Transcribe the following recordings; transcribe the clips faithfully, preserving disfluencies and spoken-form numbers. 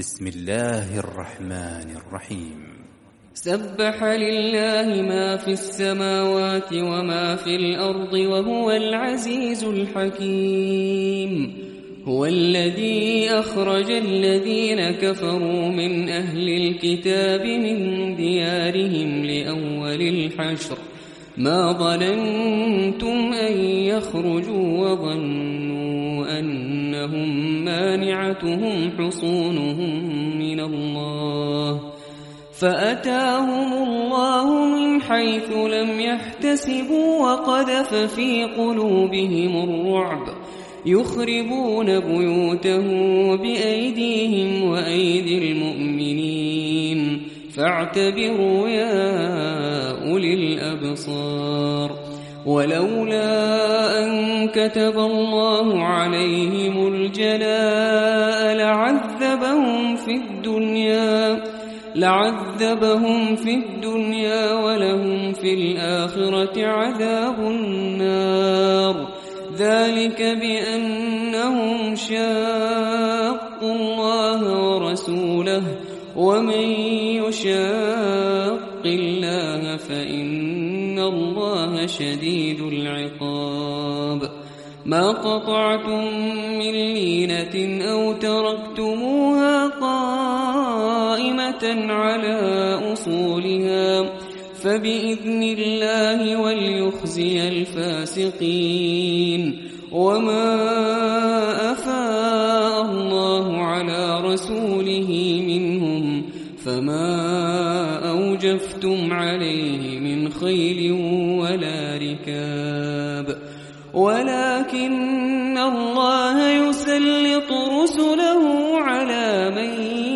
بسم الله الرحمن الرحيم. سبح لله ما في السماوات وما في الأرض وهو العزيز الحكيم. هو الذي أخرج الذين كفروا من أهل الكتاب من ديارهم لأول الحشر ما ظننتم أن يخرجوا وظنوا أنهم مانعتهم حصونهم من الله فأتاهم الله من حيث لم يحتسبوا وقذف في قلوبهم الرعب يخربون بيوتهم بأيديهم وأيدي المؤمنين فاعتبروا يا أولي الأبصار. ولولا أن كتب الله عليهم الجلاء لعذبهم في الدنيا لعذبهم في الدنيا ولهم في الآخرة عذاب النار ذلك بأنهم شاقوا الله ورسوله ومن يشاق الله فإن الله شديد العقاب. ما قطعتم من لينة أو تركتموها قائمة على أصولها فبإذن الله وليخزي الفاسقين. وما أفاء الله على رسوله منهم فما أوجفتم عليه من خيل ولا ركاب ولكن الله يسلط رسله على من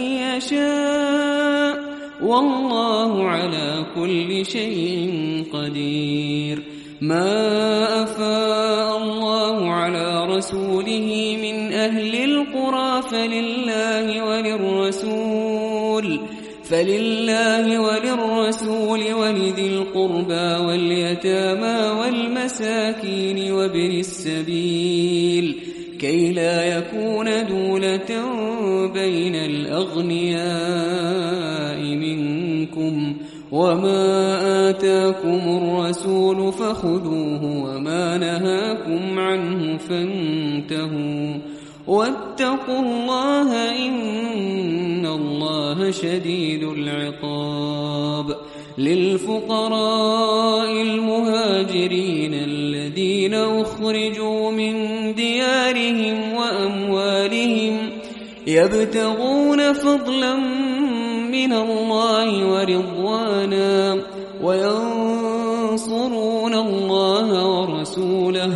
يشاء والله على كل شيء قدير. ما أفاء الله على رسوله من أهل القرى فلله وللرسول فلله وللرسول ولذي القربى واليتامى والمساكين وابن السبيل كي لا يكون دولة بين الأغنياء منكم. وما آتاكم الرسول فخذوه وما نهاكم عنه فانتهوا واتقوا الله إن الله شديد العقاب. للفقراء المهاجرين الذين أخرجوا من ديارهم وأموالهم يبتغون فضلا من الله ورضوانا وينصرون الله ورسوله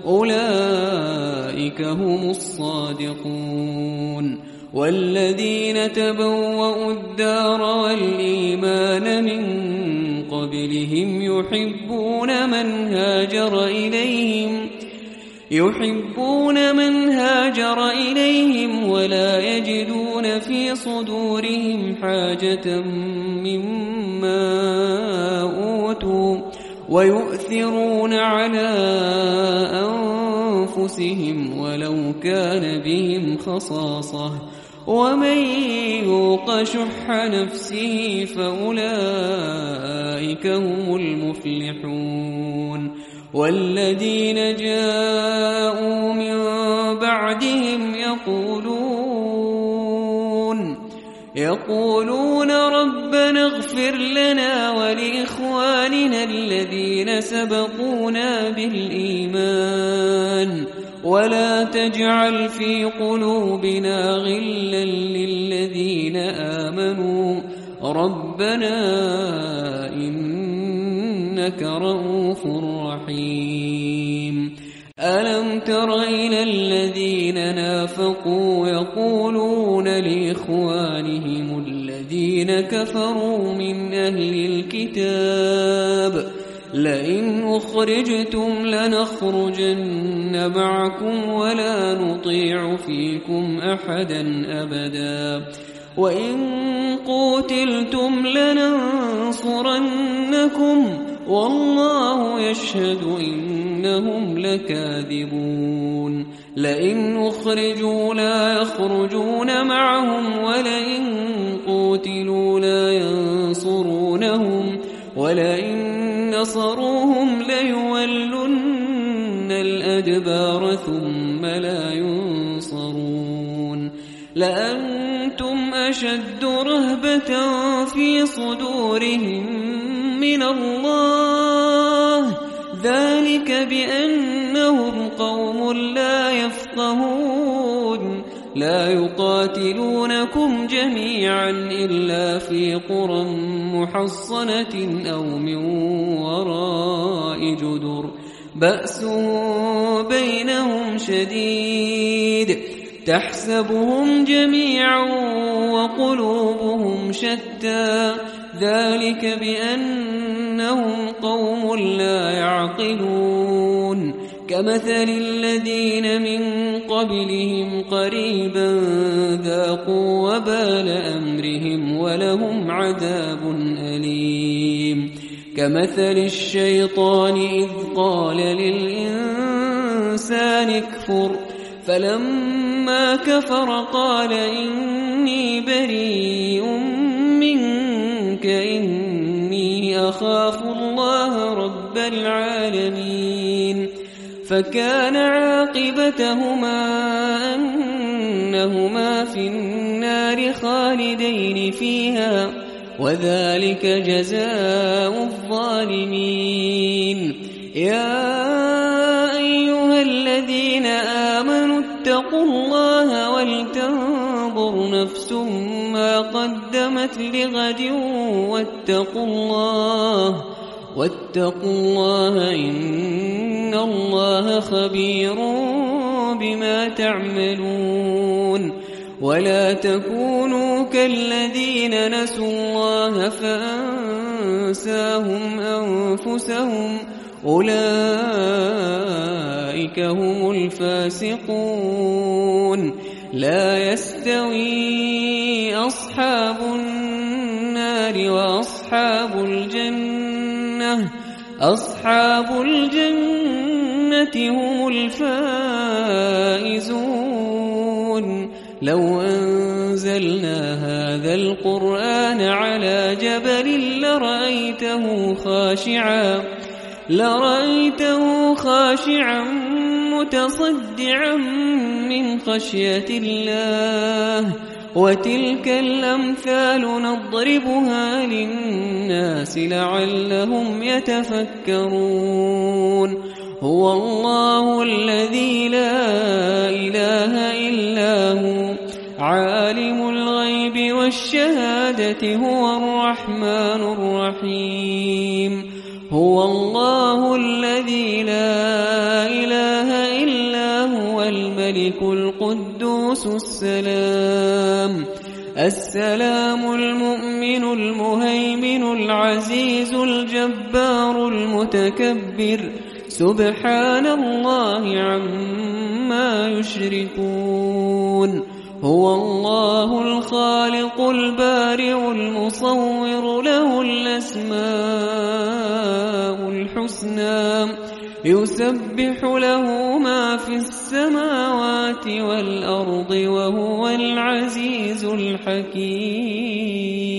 أولئك هم الصادقون. والذين تبوأوا الدار والإيمان من قبلهم يحبون من هاجر إليهم يحبون من هاجر إليهم ولا يجدون في صدورهم حاجة مما أوتوا ويؤثرون على أنفسهم ولو كان بهم خصاصة ومن يوق شح نفسه فأولئك هم المفلحون. والذين جاءوا من بعدهم يقولون يقولون ربنا اغفر لنا ولإخواننا الذين سبقونا بالإيمان ولا تجعل في قلوبنا غلا للذين آمنوا ربنا إنك رؤوف رحيم. ألم تر إلى الذين نافقوا يقولون لإخوانهم الذين كفروا من أهل الكتاب لئن أخرجتم لنخرجن معكم ولا نطيع فيكم أحدا أبدا وإن قوتلتم لننصرنكم والله يشهد إنهم لكاذبون. لئن أخرجوا لا يخرجون معهم ولئن ولئن نصروهم ليولن الأدبار ثم لا ينصرون لأنتم أشد رهبة في صدورهم من الله ذلك بأنهم قوم لا يفقهون لا يقاتلونكم جميعا إلا في قرى محصنة أو من وراء جدر بأس بينهم شديد تحسبهم جميعا وقلوبهم شتى ذلك بأنهم قوم لا يعقلون كمثل الذين من قبلهم قريبا ذاقوا وبال أمرهم ولهم عذاب أليم كمثل الشيطان إذ قال للإنسان اكفر فلما كفر قال إني بريء منك إني أخاف الله رب العالمين فكان عاقبتهما أنهما في النار خالدين فيها وذلك جزاء الظالمين يا أيها الذين آمنوا اتقوا الله ولتنظر نفس ما قدمت لغد واتقوا الله واتقوا الله إن الله خبير بما تعملون ولا تكونوا كالذين نسوا الله فأنساهم أنفسهم أولئك هم الفاسقون لا يستوي أصحاب النار وأصحاب الجنة أصحاب الجنة هم الفائزون لو أنزلنا هذا القرآن على جبل لرأيته خاشعا لرأيته خاشعا متصدعا من خشية الله وتلك الأمثال نضربها للناس لعلهم يتفكرون هو الله الذي لا إله إلا هو عالم الغيب والشهادة هو الرحمن الرحيم هو الله الذي لا إله إلا هو الملك القدوس السلام السلام المؤمن المهيمن العزيز الجبار المتكبر سبحان الله عما يشركون هو الله الخالق البارئ المصور له الأسماء الحسنى يسبح له ما في السماوات والأرض وهو العزيز الحكيم